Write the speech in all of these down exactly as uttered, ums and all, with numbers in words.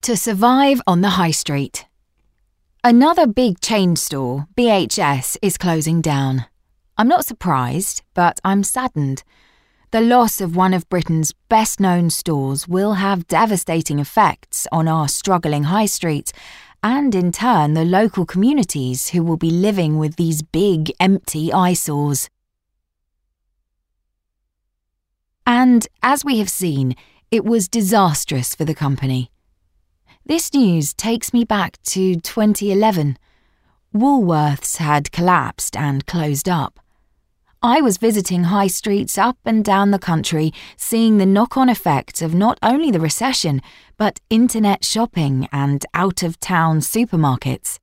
To survive on the high street. Another big chain store, B H S, is closing down. I'm not surprised, but I'm saddened. The loss of one of Britain's best-known stores will have devastating effects on our struggling high street and, in turn, the local communities who will be living with these big, empty eyesores. And, as we have seen, it was disastrous for the company. This news takes me back to twenty eleven. Woolworths had collapsed and closed up. I was visiting high streets up and down the country, seeing the knock-on effects of not only the recession, but internet shopping and out-of-town supermarkets.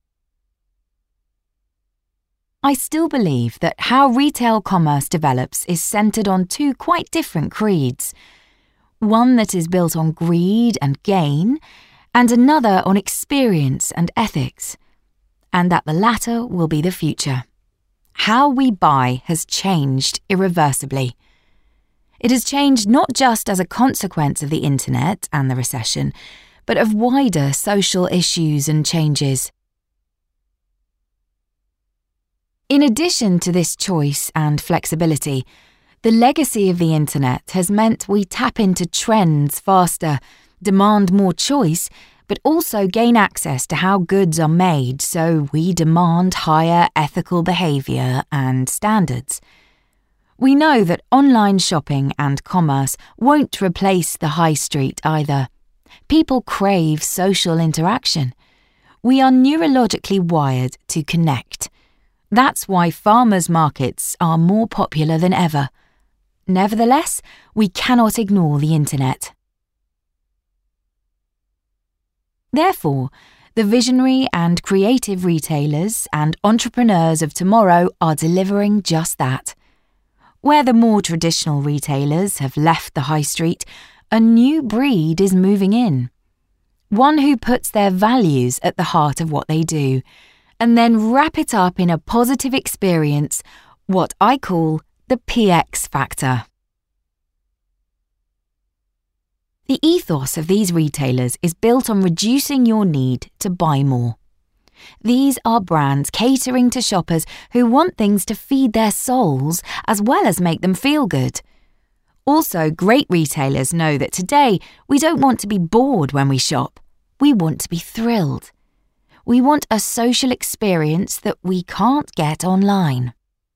I still believe that how retail commerce develops is centred on two quite different creeds. One that is built on greed and gain, and another on experience and ethics, and that the latter will be the future. How we buy has changed irreversibly. It has changed not just as a consequence of the internet and the recession, but of wider social issues and changes. In addition to this choice and flexibility, the legacy of the internet has meant we tap into trends faster, demand more choice, but also gain access to how goods are made, so we demand higher ethical behaviour and standards. We know that online shopping and commerce won't replace the high street either. People crave social interaction. We are neurologically wired to connect. That's why farmers' markets are more popular than ever. Nevertheless, we cannot ignore the internet. Therefore, the visionary and creative retailers and entrepreneurs of tomorrow are delivering just that. Where the more traditional retailers have left the high street, a new breed is moving in. One who puts their values at the heart of what they do, and then wrap it up in a positive experience, what I call the P X factor. The ethos of these retailers is built on reducing your need to buy more. These are brands catering to shoppers who want things to feed their souls as well as make them feel good. Also, great retailers know that today we don't want to be bored when we shop. We want to be thrilled. We want a social experience that we can't get online.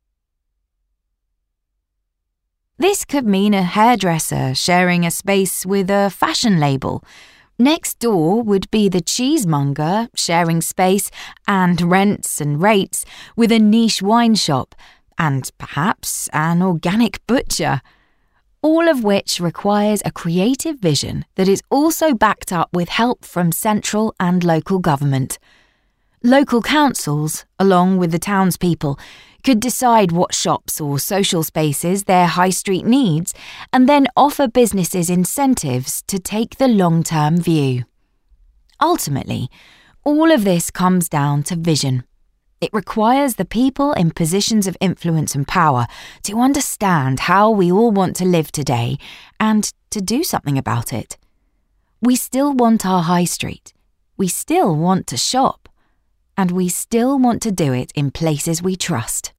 This could mean a hairdresser sharing a space with a fashion label. Next door would be the cheesemonger sharing space and rents and rates with a niche wine shop and perhaps an organic butcher. All of which requires a creative vision that is also backed up with help from central and local government. Local councils, along with the townspeople, could decide what shops or social spaces their high street needs and then offer businesses incentives to take the long-term view. Ultimately, all of this comes down to vision. It requires the people in positions of influence and power to understand how we all want to live today and to do something about it. We still want our high street. We still want to shop. And we still want to do it in places we trust.